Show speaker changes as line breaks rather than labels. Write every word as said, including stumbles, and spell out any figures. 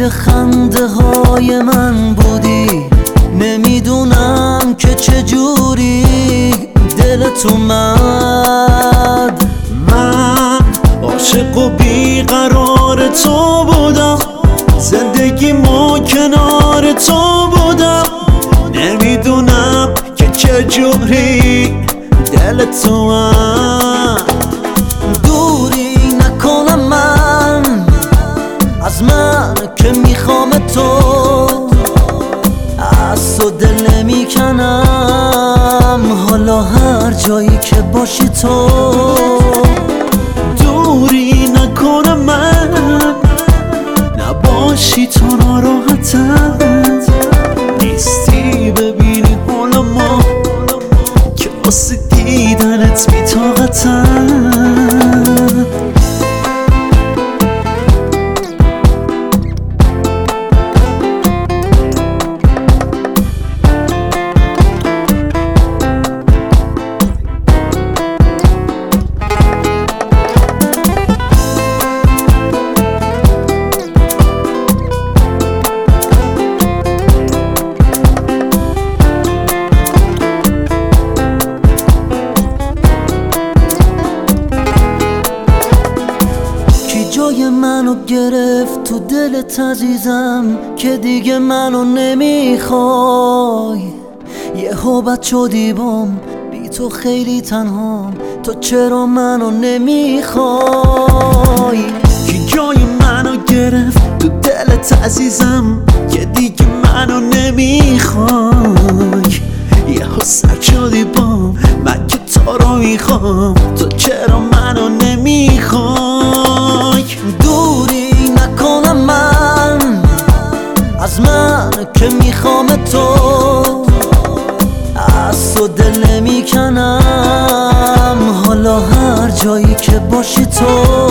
نور خنده های من بودی، نمیدونم که چجوری دلت اومد.
من عاشق و بیقرار تو بودم، زندگی ما کنار تو بودم، نمیدونم که چجوری دلت اومد.
دوری نکنم من از من که میخوام تو، از تو دل نمیکنم حالا هر جایی که باشی تو.
دوری نکنم من نباشی تو ناراحتم، نیستی ببینی حالا ما که واسه دیدنت بی‌طاقتم.
جای منو گرفت تو دلت عزیزم که دیگه منو نمیخوای. یهو بد شدی بام بی تو خیلی تنهام، تو چرا منو نمیخوای؟
کی جای منو گرفت تو دلت عزیزم که دیگه منو نمیخوای. یهو سرد شدی بام من که تو رو میخوام، تو چرا منو نمیخوای؟
دوری نکنم من از من که میخوام تو، از تو دل نمیکنم حالا هر جایی که باشی تو.